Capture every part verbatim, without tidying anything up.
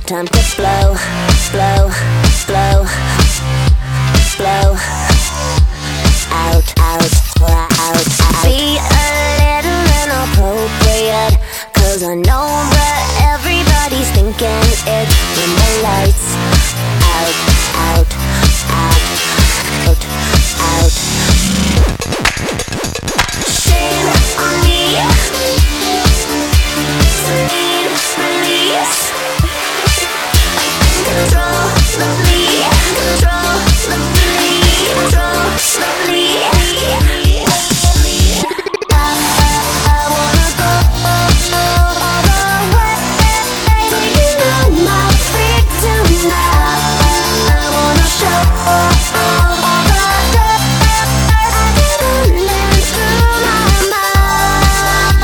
Time to blow, blow, blow, blow out, out, out, out. Be a little inappropriate, cause I know that everybody's thinking it. When the lights out, out, out, out, out. Shame on me. Celine, release. Control the bleed, control the bleed, control the bleed. I, I wanna go all the way, taking on my freak tonight. I wanna show all the dirt adrenaline through my mind.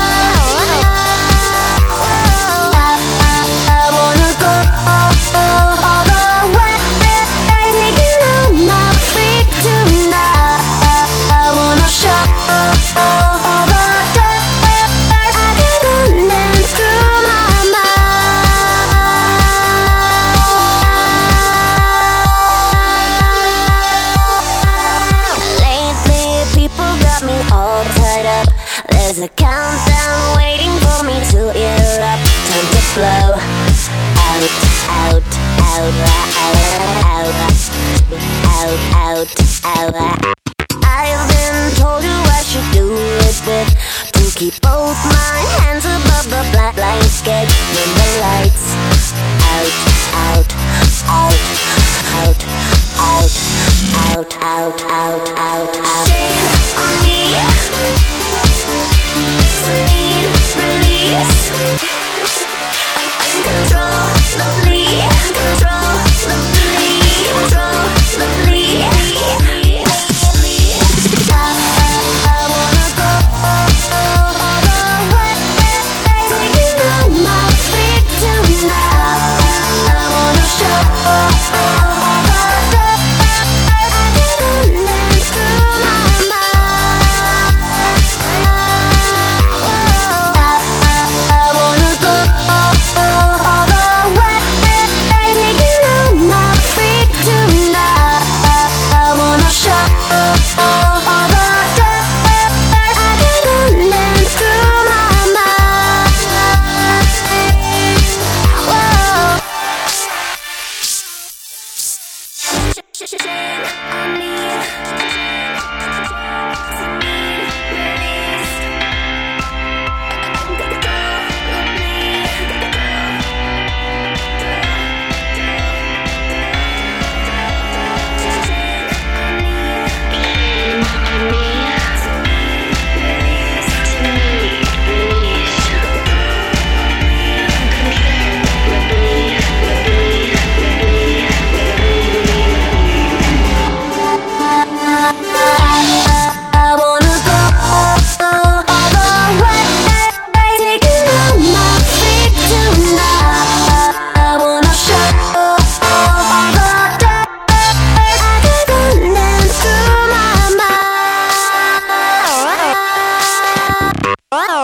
I, I, I wanna go all the way, taking on my freak tonight. I wanna show all the dirt adrenaline through my mind. Lately, people got me all tied up. There's a countdown waiting for me to erupt. Time to blow out, out, out, out, out, out, out, out. I've been told who I should do it with, to keep both my hands above the black blanket. When the lights out, out, out, out, out, out, out, out, out. Shame on me. Celine, release. Control the bleed, control the bleed, control the bleed. I, I wanna go all the way, taking on my freak tonight. I wanna show all the dirt adrenaline through my mind. I, I, I wanna go all the way, taking on my freak tonight. I wanna show all the dirt adrenaline through my mind. Whoa. Shame on me. I wanna go all the way, taking on my freak tonight. I wanna show all the dirt adrenaline through my mind.